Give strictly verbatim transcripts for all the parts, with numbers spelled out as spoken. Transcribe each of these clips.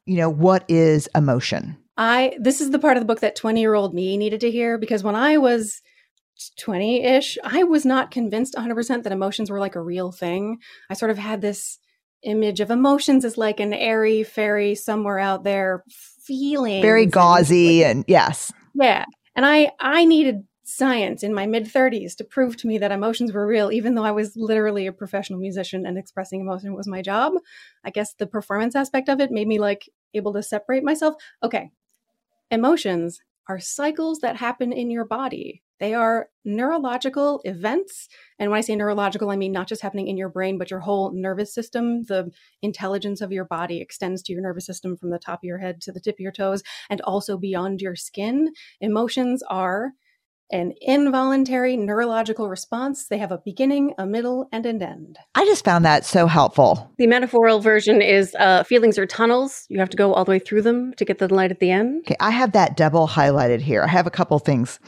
you know, what is emotion? I this is the part of the book that twenty-year-old me needed to hear, because when I was twenty-ish, I was not convinced one hundred percent that emotions were like a real thing. I sort of had this image of emotions as like an airy fairy somewhere out there feeling. Very gauzy and, and yes. Yeah. And I, I needed science in my mid-thirties to prove to me that emotions were real, even though I was literally a professional musician and expressing emotion was my job. I guess the performance aspect of it made me like able to separate myself. Okay. Emotions are cycles that happen in your body. They are neurological events. And when I say neurological, I mean not just happening in your brain, but your whole nervous system. The intelligence of your body extends to your nervous system from the top of your head to the tip of your toes and also beyond your skin. Emotions are an involuntary neurological response. They have a beginning, a middle, and an end. I just found that so helpful. The metaphorical version is uh, feelings are tunnels. You have to go all the way through them to get the light at the end. Okay, I have that double highlighted here. I have a couple things.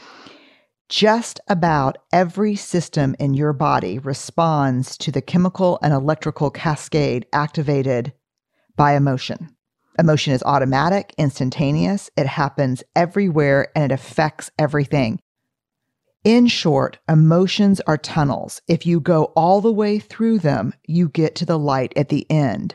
Just about every system in your body responds to the chemical and electrical cascade activated by emotion. Emotion is automatic, instantaneous. It happens everywhere and it affects everything. In short, emotions are tunnels. If you go all the way through them, you get to the light at the end.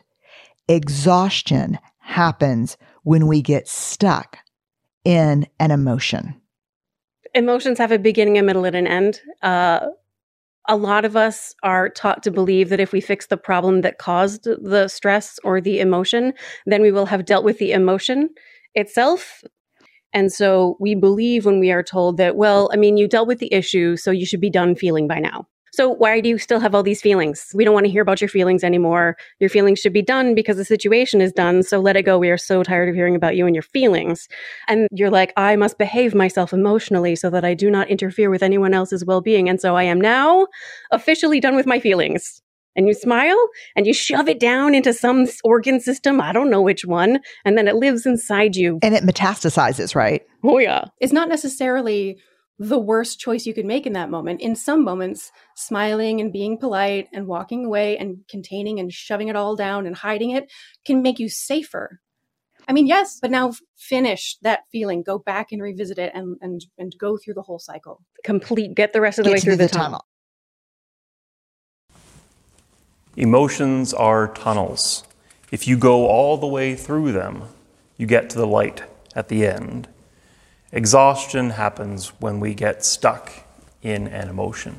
Exhaustion happens when we get stuck in an emotion. Emotions have a beginning, a middle, and an end. Uh, a lot of us are taught to believe that if we fix the problem that caused the stress or the emotion, then we will have dealt with the emotion itself. And so we believe when we are told that, well, I mean, you dealt with the issue, so you should be done feeling by now. So why do you still have all these feelings? We don't want to hear about your feelings anymore. Your feelings should be done because the situation is done. So let it go. We are so tired of hearing about you and your feelings. And you're like, I must behave myself emotionally so that I do not interfere with anyone else's well-being. And so I am now officially done with my feelings. And you smile and you shove it down into some organ system. I don't know which one. And then it lives inside you. And it metastasizes, right? Oh, yeah. It's not necessarily the worst choice you could make in that moment. In some moments, smiling and being polite and walking away and containing and shoving it all down and hiding it can make you safer. I mean, yes, but now finish that feeling. Go back and revisit it and and, and go through the whole cycle. Complete. Get the rest of the Get way through the, the tunnel. tunnel. Emotions are tunnels. If you go all the way through them, you get to the light at the end. Exhaustion happens when we get stuck in an emotion.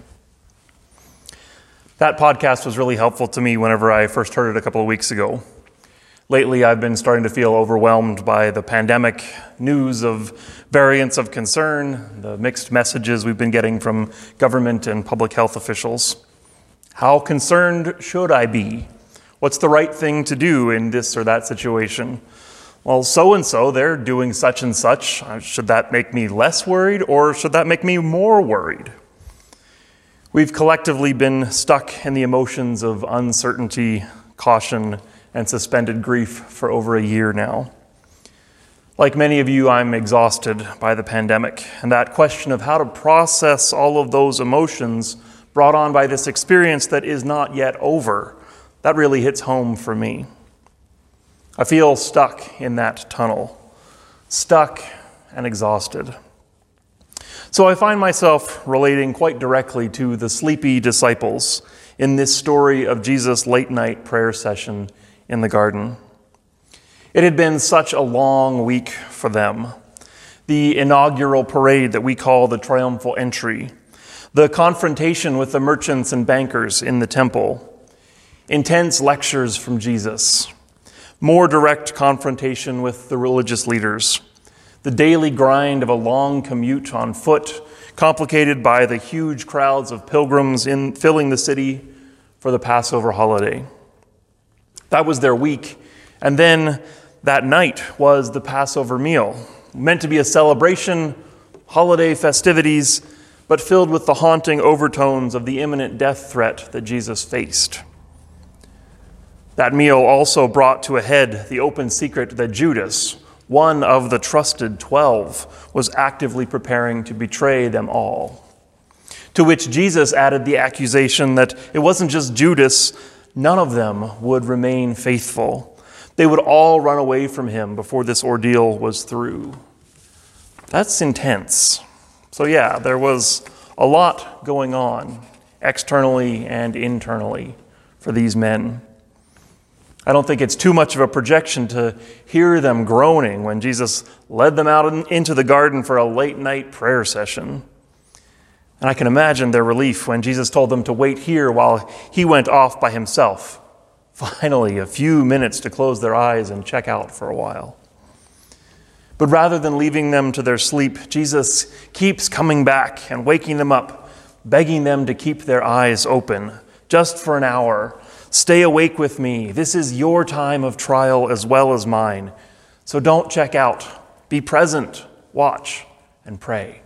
That podcast was really helpful to me whenever I first heard it a couple of weeks ago. Lately, I've been starting to feel overwhelmed by the pandemic, news of variants of concern, the mixed messages we've been getting from government and public health officials. How concerned should I be? What's the right thing to do in this or that situation? Well, so-and-so, they're doing such and such. Should that make me less worried or should that make me more worried? We've collectively been stuck in the emotions of uncertainty, caution, and suspended grief for over a year now. Like many of you, I'm exhausted by the pandemic, and that question of how to process all of those emotions brought on by this experience that is not yet over, that really hits home for me. I feel stuck in that tunnel, stuck and exhausted. So I find myself relating quite directly to the sleepy disciples in this story of Jesus' late-night prayer session in the garden. It had been such a long week for them. The inaugural parade that we call the triumphal entry, the confrontation with the merchants and bankers in the temple, intense lectures from Jesus, more direct confrontation with the religious leaders, the daily grind of a long commute on foot, complicated by the huge crowds of pilgrims in filling the city for the Passover holiday. That was their week. And then that night was the Passover meal, meant to be a celebration, holiday festivities, but filled with the haunting overtones of the imminent death threat that Jesus faced. That meal also brought to a head the open secret that Judas, one of the trusted twelve, was actively preparing to betray them all. To which Jesus added the accusation that it wasn't just Judas, none of them would remain faithful. They would all run away from him before this ordeal was through. That's intense. So yeah, there was a lot going on externally and internally for these men. I don't think it's too much of a projection to hear them groaning when Jesus led them out in, into the garden for a late night prayer session. And I can imagine their relief when Jesus told them to wait here while he went off by himself. Finally, a few minutes to close their eyes and check out for a while. But rather than leaving them to their sleep, Jesus keeps coming back and waking them up, begging them to keep their eyes open just for an hour. Stay awake with me. This is your time of trial as well as mine. So don't check out. Be present, watch, and pray.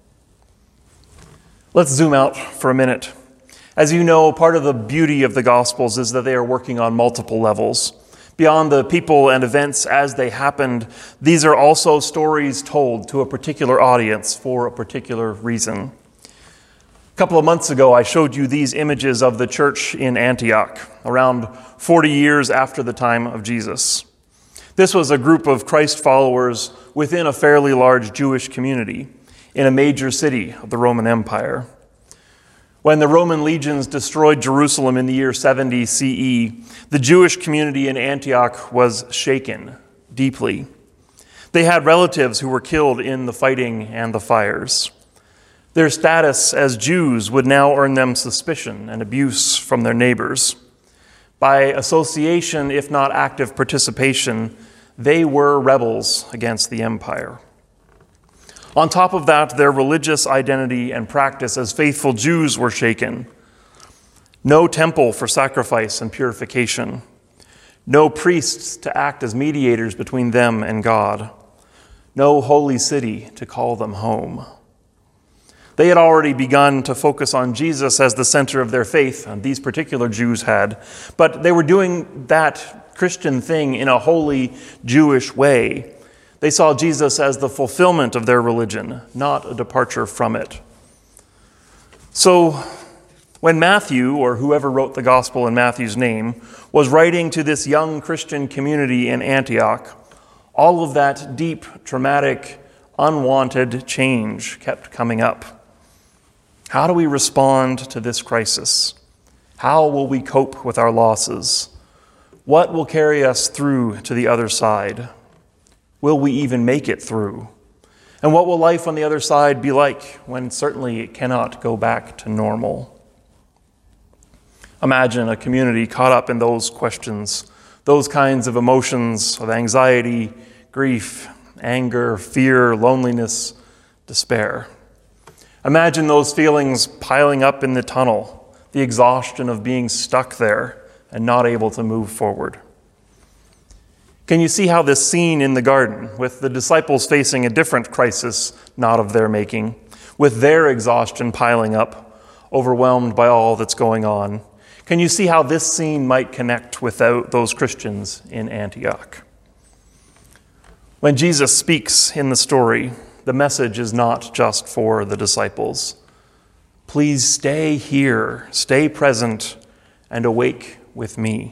Let's zoom out for a minute. As you know, part of the beauty of the Gospels is that they are working on multiple levels. Beyond the people and events as they happened, these are also stories told to a particular audience for a particular reason. A couple of months ago, I showed you these images of the church in Antioch, around forty years after the time of Jesus. This was a group of Christ followers within a fairly large Jewish community in a major city of the Roman Empire. When the Roman legions destroyed Jerusalem in the year seventy C E, the Jewish community in Antioch was shaken deeply. They had relatives who were killed in the fighting and the fires. Their status as Jews would now earn them suspicion and abuse from their neighbors. By association, if not active participation, they were rebels against the empire. On top of that, their religious identity and practice as faithful Jews were shaken. No temple for sacrifice and purification. No priests to act as mediators between them and God. No holy city to call them home. They had already begun to focus on Jesus as the center of their faith, and these particular Jews had, but they were doing that Christian thing in a wholly Jewish way. They saw Jesus as the fulfillment of their religion, not a departure from it. So when Matthew, or whoever wrote the gospel in Matthew's name, was writing to this young Christian community in Antioch, all of that deep, traumatic, unwanted change kept coming up. How do we respond to this crisis? How will we cope with our losses? What will carry us through to the other side? Will we even make it through? And what will life on the other side be like when certainly it cannot go back to normal? Imagine a community caught up in those questions, those kinds of emotions of anxiety, grief, anger, fear, loneliness, despair. Imagine those feelings piling up in the tunnel, the exhaustion of being stuck there and not able to move forward. Can you see how this scene in the garden, with the disciples facing a different crisis not of their making, with their exhaustion piling up, overwhelmed by all that's going on, can you see how this scene might connect with those Christians in Antioch? When Jesus speaks in the story, the message is not just for the disciples. Please stay here, stay present, and awake with me.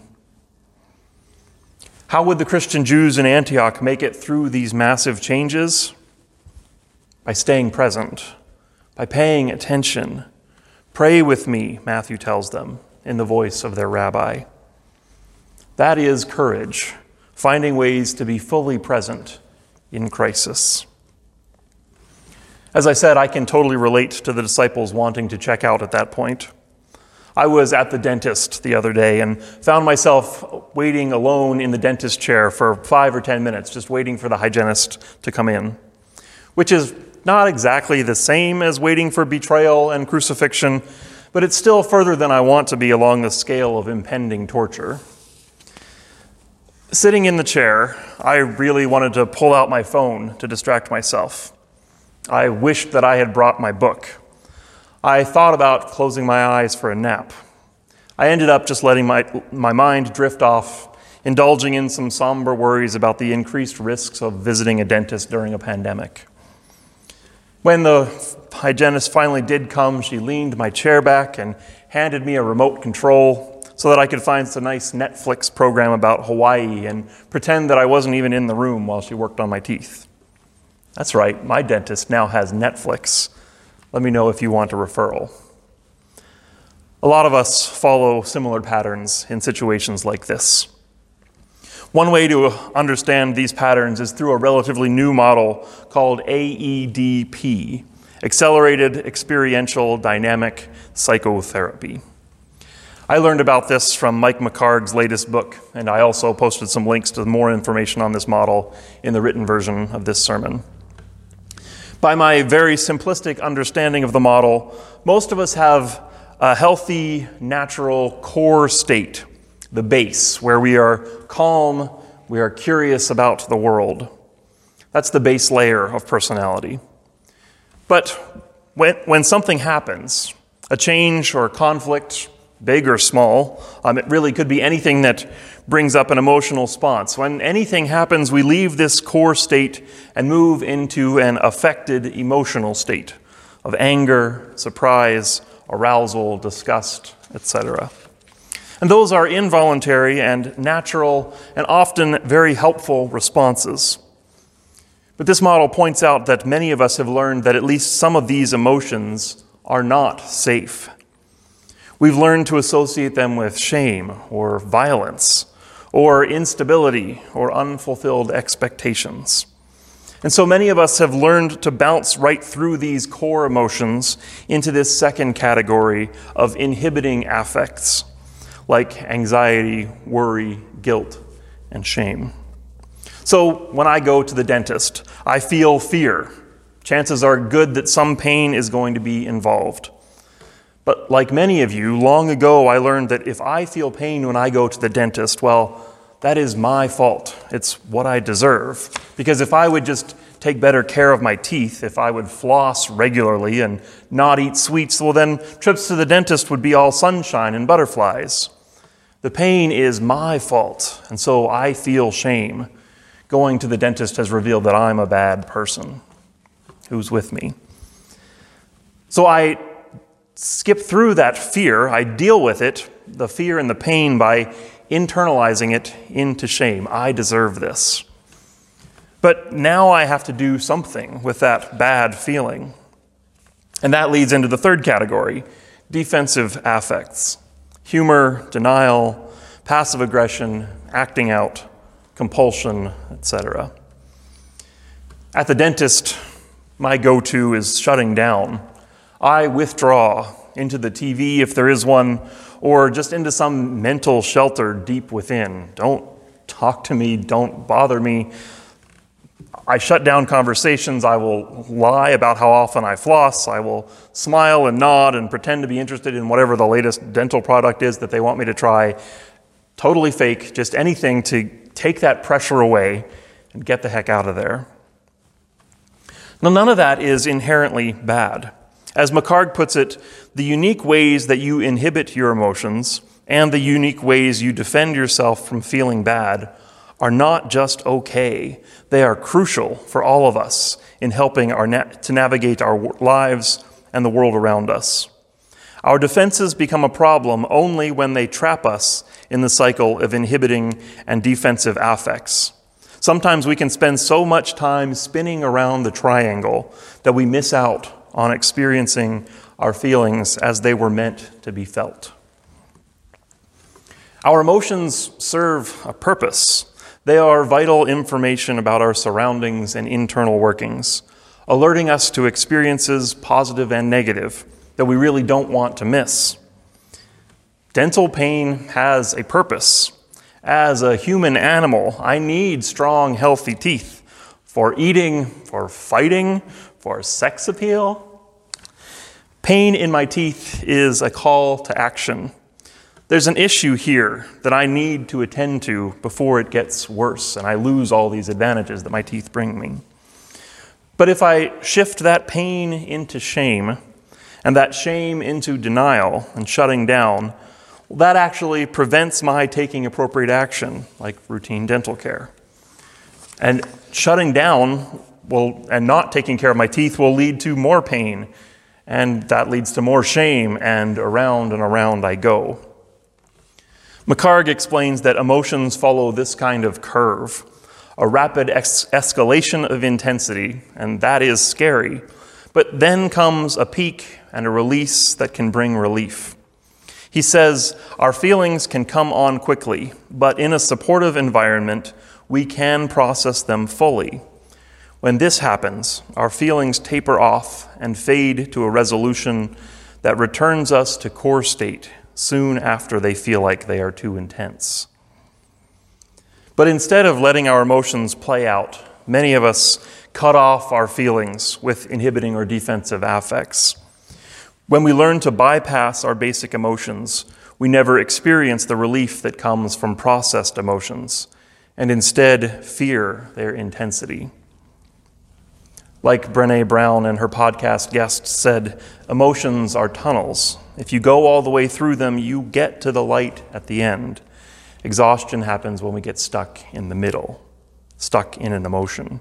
How would the Christian Jews in Antioch make it through these massive changes? By staying present, by paying attention. Pray with me, Matthew tells them, in the voice of their rabbi. That is courage, finding ways to be fully present in crisis. As I said, I can totally relate to the disciples wanting to check out at that point. I was at the dentist the other day and found myself waiting alone in the dentist chair for five or ten minutes, just waiting for the hygienist to come in, which is not exactly the same as waiting for betrayal and crucifixion, but it's still further than I want to be along the scale of impending torture. Sitting in the chair, I really wanted to pull out my phone to distract myself. I wished that I had brought my book. I thought about closing my eyes for a nap. I ended up just letting my, my mind drift off, indulging in some somber worries about the increased risks of visiting a dentist during a pandemic. When the hygienist finally did come, she leaned my chair back and handed me a remote control so so that I could find a nice Netflix program about Hawaii and pretend that I wasn't even in the room while she worked on my teeth. That's right, my dentist now has Netflix. Let me know if you want a referral. A lot of us follow similar patterns in situations like this. One way to understand these patterns is through a relatively new model called A E D P, Accelerated Experiential Dynamic Psychotherapy. I learned about this from Mike McHargue's latest book, and I also posted some links to more information on this model in the written version of this sermon. By my very simplistic understanding of the model, most of us have a healthy, natural core state, the base, where we are calm, we are curious about the world. That's the base layer of personality. But when, when something happens, a change or a conflict, big or small, um, it really could be anything that brings up an emotional response. When anything happens, we leave this core state and move into an affected emotional state of anger, surprise, arousal, disgust, et cetera. And those are involuntary and natural and often very helpful responses. But this model points out that many of us have learned that at least some of these emotions are not safe. We've learned to associate them with shame or violence or instability or unfulfilled expectations. And so many of us have learned to bounce right through these core emotions into this second category of inhibiting affects, like anxiety, worry, guilt, and shame. So when I go to the dentist, I feel fear. Chances are good that some pain is going to be involved. But like many of you, long ago I learned that if I feel pain when I go to the dentist, well, that is my fault. It's what I deserve. Because if I would just take better care of my teeth, if I would floss regularly and not eat sweets, well then trips to the dentist would be all sunshine and butterflies. The pain is my fault, and so I feel shame. Going to the dentist has revealed that I'm a bad person. Who's with me? So I skip through that fear. I deal with it, the fear and the pain, by internalizing it into shame. I deserve this. But now I have to do something with that bad feeling. And that leads into the third category, defensive affects. Humor, denial, passive aggression, acting out, compulsion, et cetera. At the dentist, my go-to is shutting down. I withdraw into the T V if there is one, or just into some mental shelter deep within. Don't talk to me, don't bother me. I shut down conversations. I will lie about how often I floss. I will smile and nod and pretend to be interested in whatever the latest dental product is that they want me to try. Totally fake, just anything to take that pressure away and get the heck out of there. Now, none of that is inherently bad. As McHargue puts it, the unique ways that you inhibit your emotions and the unique ways you defend yourself from feeling bad are not just okay. They are crucial for all of us in helping our na- to navigate our lives and the world around us. Our defenses become a problem only when they trap us in the cycle of inhibiting and defensive affects. Sometimes we can spend so much time spinning around the triangle that we miss out on experiencing our feelings as they were meant to be felt. Our emotions serve a purpose. They are vital information about our surroundings and internal workings, alerting us to experiences, positive and negative, that we really don't want to miss. Dental pain has a purpose. As a human animal, I need strong, healthy teeth for eating, for fighting, for sex appeal. Pain in my teeth is a call to action. There's an issue here that I need to attend to before it gets worse and I lose all these advantages that my teeth bring me. But if I shift that pain into shame and that shame into denial and shutting down, well, that actually prevents my taking appropriate action, like routine dental care. And shutting down will, and not taking care of my teeth will lead to more pain, and that leads to more shame, and around and around I go. McHargue explains that emotions follow this kind of curve, a rapid ex- escalation of intensity, and that is scary. But then comes a peak and a release that can bring relief. He says, our feelings can come on quickly, but in a supportive environment, we can process them fully. When this happens, our feelings taper off and fade to a resolution that returns us to core state soon after they feel like they are too intense. But instead of letting our emotions play out, many of us cut off our feelings with inhibiting or defensive affects. When we learn to bypass our basic emotions, we never experience the relief that comes from processed emotions, and instead fear their intensity. Like Brené Brown and her podcast guest said, emotions are tunnels. If you go all the way through them, you get to the light at the end. Exhaustion happens when we get stuck in the middle, stuck in an emotion.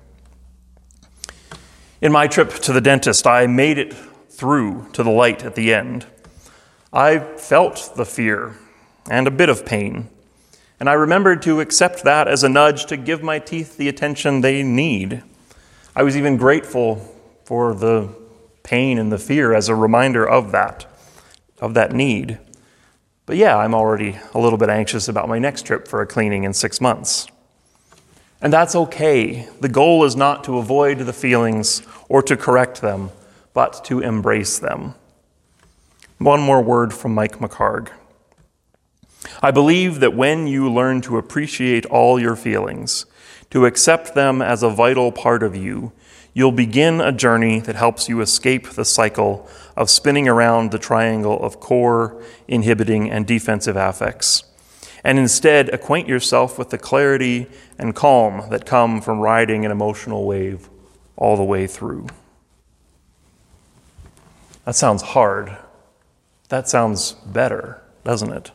In my trip to the dentist, I made it through to the light at the end. I felt the fear and a bit of pain, and I remembered to accept that as a nudge to give my teeth the attention they need. I was even grateful for the pain and the fear as a reminder of that, of that need. But yeah, I'm already a little bit anxious about my next trip for a cleaning in six months. And that's okay. The goal is not to avoid the feelings or to correct them, but to embrace them. One more word from Mike McHargue. I believe that when you learn to appreciate all your feelings, to accept them as a vital part of you, you'll begin a journey that helps you escape the cycle of spinning around the triangle of core, inhibiting, and defensive affects, and instead acquaint yourself with the clarity and calm that come from riding an emotional wave all the way through. That sounds hard. That sounds better, doesn't it?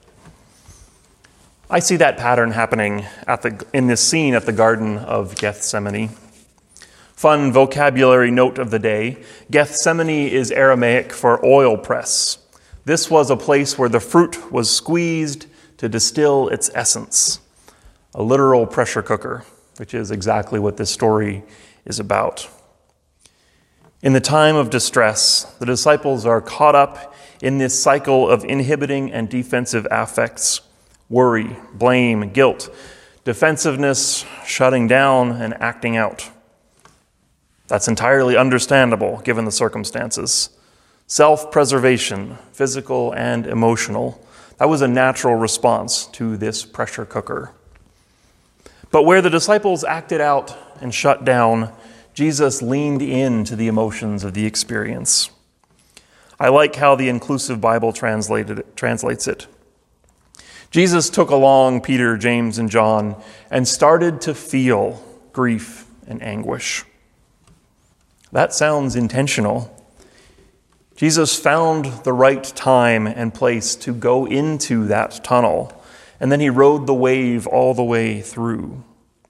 I see that pattern happening at the, in this scene at the Garden of Gethsemane. Fun vocabulary note of the day, Gethsemane is Aramaic for oil press. This was a place where the fruit was squeezed to distill its essence. A literal pressure cooker, which is exactly what this story is about. In the time of distress, the disciples are caught up in this cycle of inhibiting and defensive affects, worry, blame, guilt, defensiveness, shutting down, and acting out. That's entirely understandable given the circumstances. Self-preservation, physical and emotional, that was a natural response to this pressure cooker. But where the disciples acted out and shut down, Jesus leaned into the emotions of the experience. I like how the Inclusive Bible translated it, translates it. Jesus took along Peter, James, and John and started to feel grief and anguish. That sounds intentional. Jesus found the right time and place to go into that tunnel, and then he rode the wave all the way through.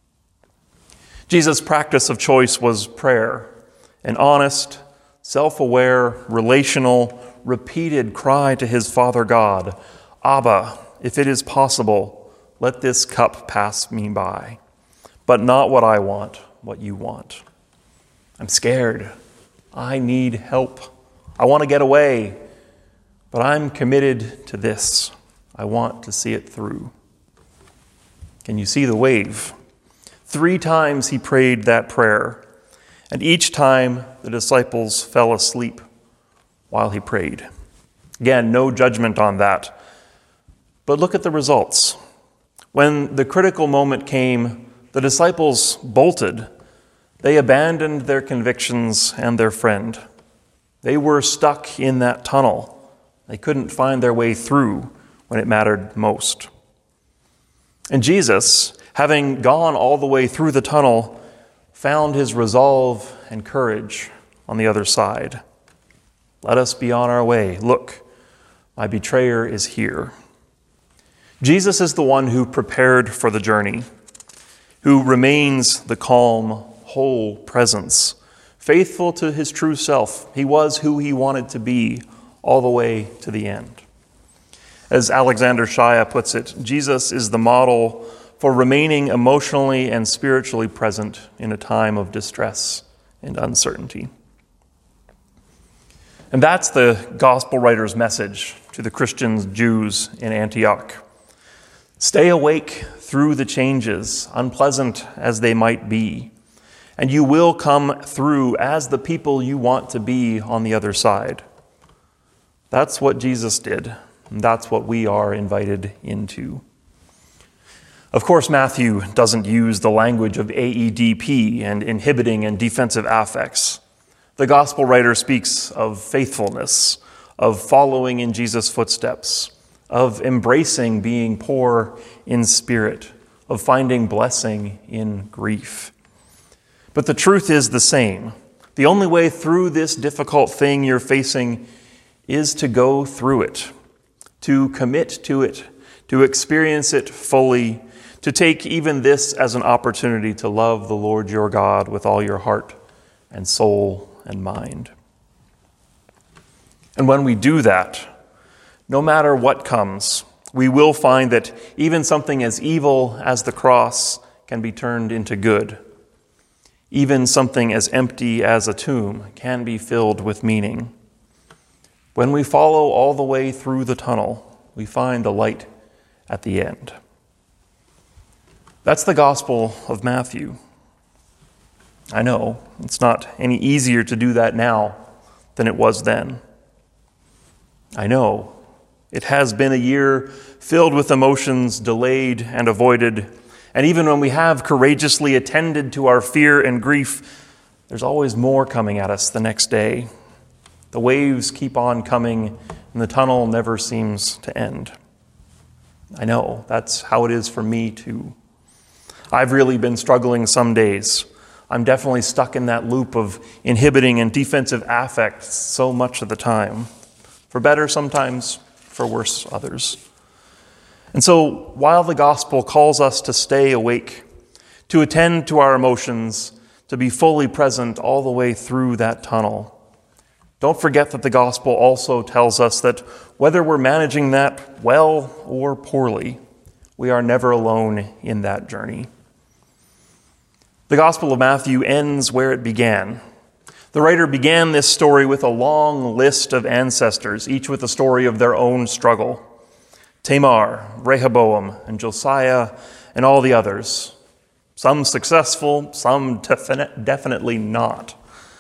Jesus' practice of choice was prayer, an honest, self-aware, relational, repeated cry to his Father God, Abba, if it is possible, let this cup pass me by, but not what I want, what you want. I'm scared. I need help. I want to get away, but I'm committed to this. I want to see it through. Can you see the wave? Three times he prayed that prayer, and each time the disciples fell asleep while he prayed. Again, no judgment on that. But look at the results. When the critical moment came, the disciples bolted. They abandoned their convictions and their friend. They were stuck in that tunnel. They couldn't find their way through when it mattered most. And Jesus, having gone all the way through the tunnel, found his resolve and courage on the other side. Let us be on our way. Look, my betrayer is here. Jesus is the one who prepared for the journey, who remains the calm, whole presence, faithful to his true self. He was who he wanted to be all the way to the end. As Alexander Shaya puts it, Jesus is the model for remaining emotionally and spiritually present in a time of distress and uncertainty. And that's the gospel writer's message to the Christian Jews in Antioch. Stay awake through the changes, unpleasant as they might be, and you will come through as the people you want to be on the other side. That's what Jesus did, and that's what we are invited into. Of course, Matthew doesn't use the language of A E D P and inhibiting and defensive affects. The gospel writer speaks of faithfulness, of following in Jesus' footsteps, of embracing being poor in spirit, of finding blessing in grief. But the truth is the same. The only way through this difficult thing you're facing is to go through it, to commit to it, to experience it fully, to take even this as an opportunity to love the Lord your God with all your heart and soul and mind. And when we do that, no matter what comes, we will find that even something as evil as the cross can be turned into good. Even something as empty as a tomb can be filled with meaning. When we follow all the way through the tunnel, we find a light at the end. That's the Gospel of Matthew. I know it's not any easier to do that now than it was then. I know it has been a year filled with emotions delayed and avoided, and even when we have courageously attended to our fear and grief, there's always more coming at us the next day. The waves keep on coming, and the tunnel never seems to end. I know that's how it is for me too. I've really been struggling some days. I'm definitely stuck in that loop of inhibiting and defensive affects so much of the time. For better sometimes, for worse others. And so while the gospel calls us to stay awake, to attend to our emotions, to be fully present all the way through that tunnel, don't forget that the gospel also tells us that whether we're managing that well or poorly, we are never alone in that journey. The Gospel of Matthew ends where it began. The writer began this story with a long list of ancestors, each with a story of their own struggle. Tamar, Rehoboam, and Josiah, and all the others. Some successful, some definite, definitely not.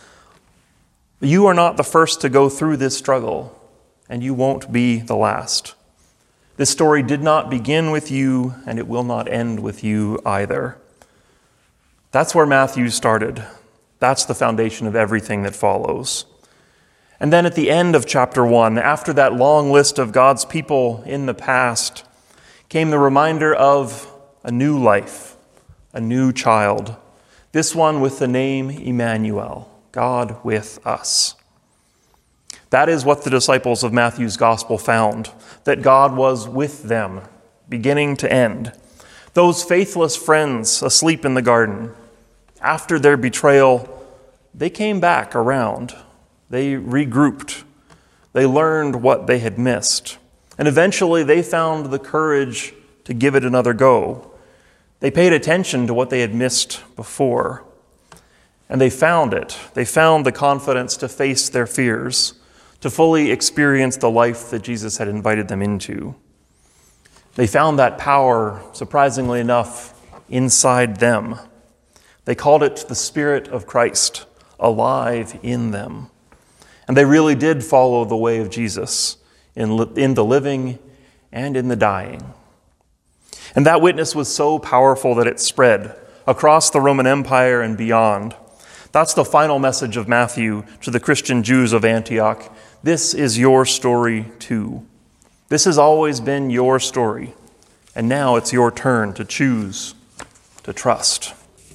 You are not the first to go through this struggle, and you won't be the last. This story did not begin with you, and it will not end with you either. That's where Matthew started. That's the foundation of everything that follows. And then at the end of chapter one, after that long list of God's people in the past, came the reminder of a new life, a new child, this one with the name Emmanuel, God with us. That is what the disciples of Matthew's gospel found, that God was with them, beginning to end. Those faithless friends asleep in the garden, after their betrayal, they came back around. They regrouped. They learned what they had missed. And eventually they found the courage to give it another go. They paid attention to what they had missed before. And they found it. They found the confidence to face their fears, to fully experience the life that Jesus had invited them into. They found that power, surprisingly enough, inside them. They called it the Spirit of Christ, alive in them. And they really did follow the way of Jesus in, li- in the living and in the dying. And that witness was so powerful that it spread across the Roman Empire and beyond. That's the final message of Matthew to the Christian Jews of Antioch. This is your story too. This has always been your story, and now it's your turn to choose to trust.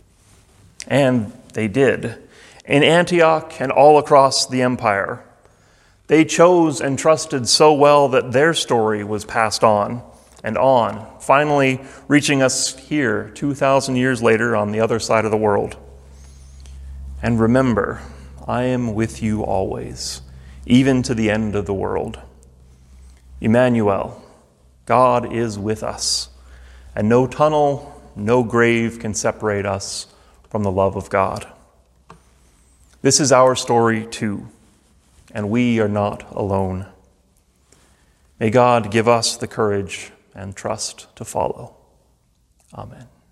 And they did. In Antioch and all across the empire, they chose and trusted so well that their story was passed on and on, finally reaching us here two thousand years later on the other side of the world. And remember, I am with you always, even to the end of the world. Emmanuel, God is with us, and no tunnel, no grave can separate us from the love of God. This is our story too, and we are not alone. May God give us the courage and trust to follow. Amen.